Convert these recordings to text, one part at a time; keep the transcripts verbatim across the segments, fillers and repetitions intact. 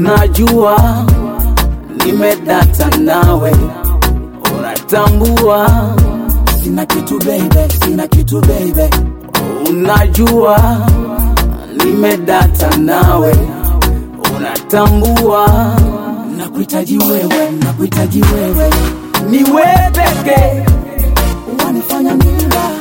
Unajua nimedata nawe, unatambua sina kitu baby, sina kitu baby. Unajua nimedata nawe, unatambua nakuhitaji wewe, nakuhitaji wewe. Ni wewe pekee wanifanya mila,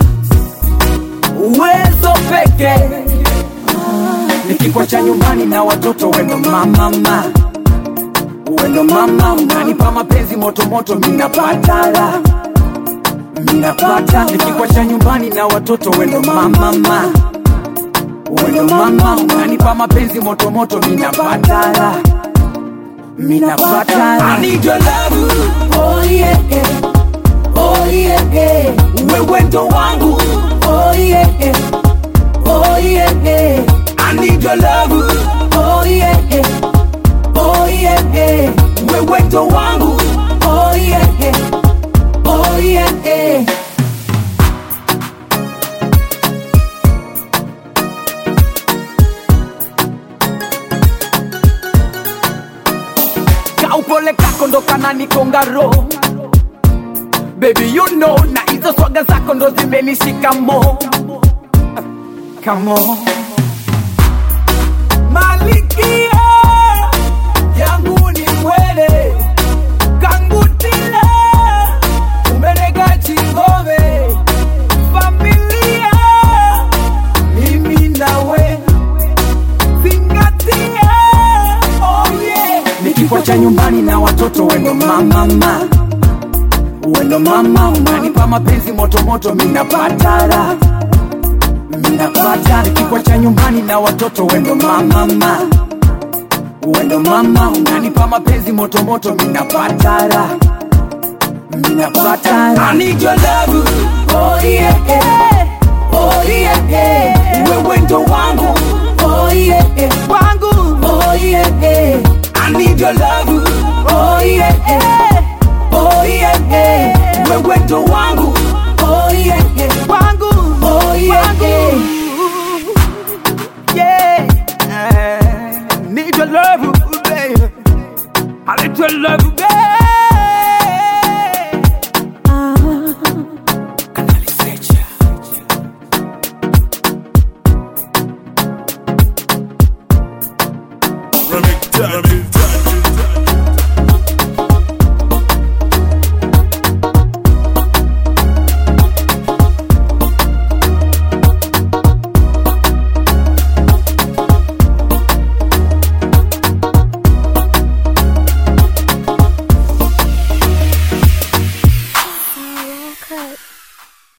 uwezo pekee. Nikikuacha nyumbani na watoto wendo mama mama, wendo mama, unanipa mapenzi moto moto, minapata la, minapata. Nikikuacha nyumbani na watoto wendo mama mama, wendo mama, unanipa mapenzi moto moto, minapata la, minapata la. I need your love, oh yeah, oh yeah, wewe ndo wangu, oh yeah, oh yeah. I need your love, oh yeah, oh yeah, wewe ndo wangu, oh yeah, oh yeah. kaupole kako ndo kananikonga roho. Baby you know, na hizo swaga zako ndo zimenishika mo. Come on Malikia yangu ni mwele kangutile, umenega chingove familia, mimi nawe zingatia, oh yeah. Nikikuacha nyumbani na watoto wendo mama mama, wendo mama, unanipa mapenzi moto moto, minapata la, minapata. Nikikuacha nyumbani na watoto wendo mama mama, wendo mama, unanipa mapenzi moto moto, minapata la, minapata la. I need your love, oh yeah, oh yeah, wewe ndo wangu, oh yeah, wangu, oh yeah. I need your love, oh yeah.